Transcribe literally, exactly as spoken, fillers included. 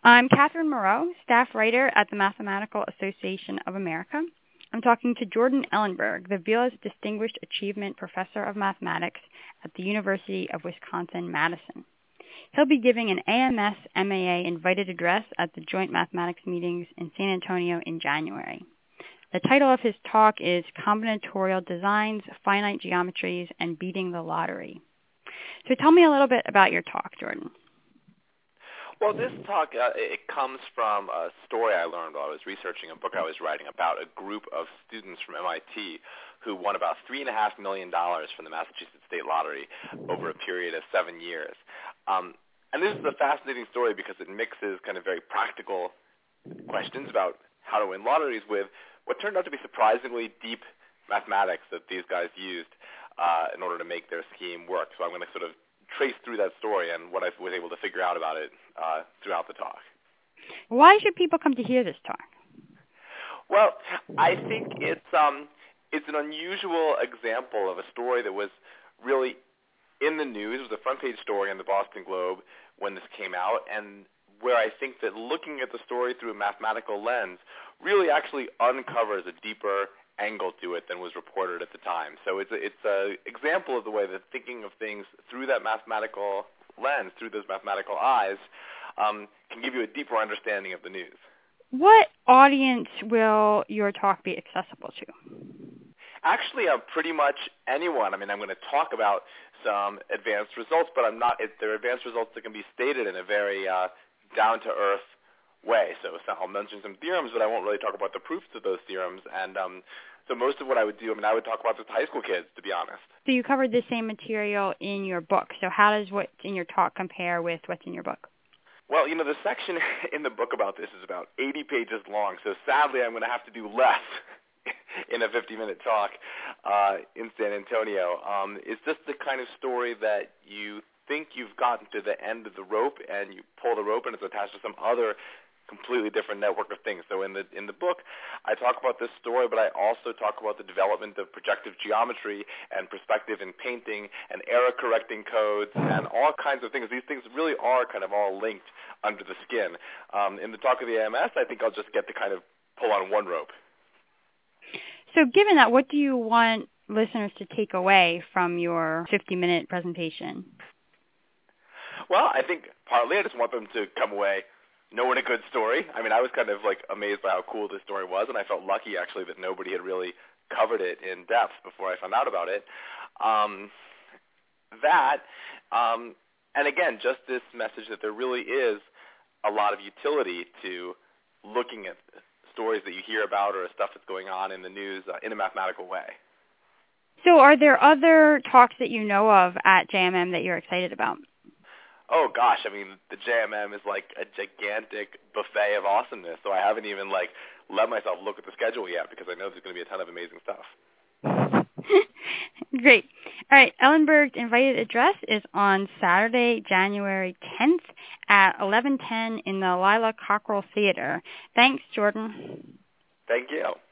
I'm Catherine Moreau, staff writer at the Mathematical Association of America. I'm talking to Jordan Ellenberg, the Vilas Distinguished Achievement Professor of Mathematics at the University of Wisconsin-Madison. He'll be giving an A M S M A A invited address at the Joint Mathematics meetings in San Antonio in January. The title of his talk is Combinatorial Designs, Finite Geometries, and Beating the Lottery. So tell me a little bit about your talk, Jordan. Well, this talk, uh, it comes from a story I learned while I was researching a book I was writing about a group of students from M I T who won about three point five million dollars from the Massachusetts State Lottery over a period of seven years. Um, and this is a fascinating story because it mixes kind of very practical questions about how to win lotteries with what turned out to be surprisingly deep mathematics that these guys used uh, in order to make their scheme work. So I'm going to sort of trace through that story and what I was able to figure out about it uh, throughout the talk. Why should people come to hear this talk? Well, I think it's um, it's an unusual example of a story that was really in the news. It was a front-page story in the Boston Globe when this came out, and where I think that looking at the story through a mathematical lens really actually uncovers a deeper angle to it than was reported at the time. So it's a, it's a example of the way that thinking of things through that mathematical lens, through those mathematical eyes, um, can give you a deeper understanding of the news. What audience will your talk be accessible to? Actually, uh, pretty much anyone. I mean, I'm going to talk about some advanced results, but I'm not. It, they're advanced results that can be stated in a very uh, down-to-earth way. So, so I'll mention some theorems, but I won't really talk about the proofs of those theorems. And um, so most of what I would do, I mean, I would talk about this to high school kids, to be honest. So you covered the same material in your book. So how does what's in your talk compare with what's in your book? Well, you know, the section in the book about this is about eighty pages long. So sadly, I'm going to have to do less in a fifty-minute talk uh, in San Antonio. Um, it's just the kind of story that you think you've gotten to the end of the rope, and you pull the rope, and it's attached to some other completely different network of things. So in the in the book, I talk about this story, but I also talk about the development of projective geometry and perspective in painting and error-correcting codes and all kinds of things. These things really are kind of all linked under the skin. Um, in the talk of the A M S, I think I'll just get to kind of pull on one rope. So given that, what do you want listeners to take away from your fifty-minute presentation? Well, I think partly I just want them to come away knowing a good story. I mean, I was kind of like amazed by how cool this story was, and I felt lucky actually that nobody had really covered it in depth before I found out about it. Um, that, um, and again, just this message that there really is a lot of utility to looking at stories that you hear about or stuff that's going on in the news uh, in a mathematical way. So are there other talks that you know of at J M M that you're excited about? Oh gosh, I mean, the J M M is like a gigantic buffet of awesomeness, so I haven't even like let myself look at the schedule yet because I know there's going to be a ton of amazing stuff. Great. All right, Ellenberg's invited address is on Saturday, January tenth at eleven ten in the Lila Cockrell Theater. Thanks, Jordan. Thank you.